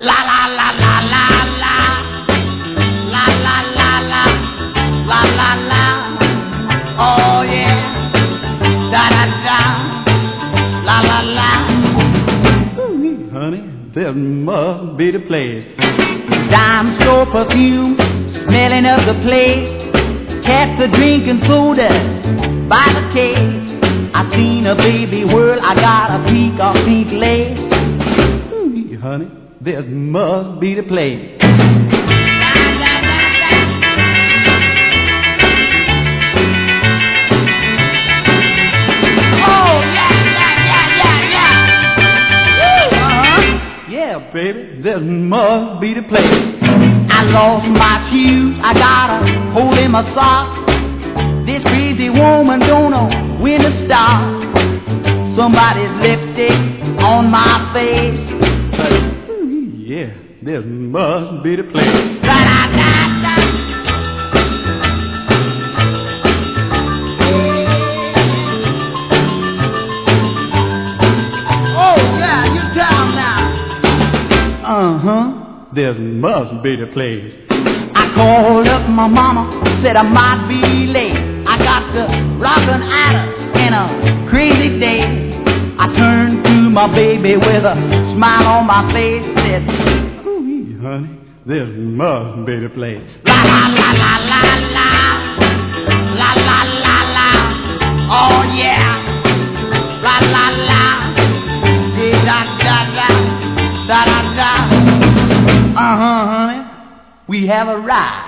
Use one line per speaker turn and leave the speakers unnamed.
La la la la la la. La la la la. La la la. Oh yeah. Da da da. La la la.
Ooh, honey, this must be the place.
Dime store perfume, smelling of the place. Cats are drinking soda by the case. I seen a baby whirl, I got a peek of pink lace.
Ooh, honey, this must be the place.
Oh yeah, yeah, yeah, yeah, yeah. Woo,
Yeah, baby, this must be the place.
I lost my shoes, I got a hole in my sock. This crazy woman don't know when to stop. Somebody's lipstick on my face.
Yeah, this must be the place.
Da-da-da-da. Oh yeah, you tell now.
This must be the place.
I called up my mama, said I might be late. I got the rockin' Alice in a crazy day. I turned to my baby with a smile on my face, said,
Ooh, honey, this must be the place.
la la la la la la, la la la la, oh yeah, la la la, da da da, da da da, honey, we have a ride.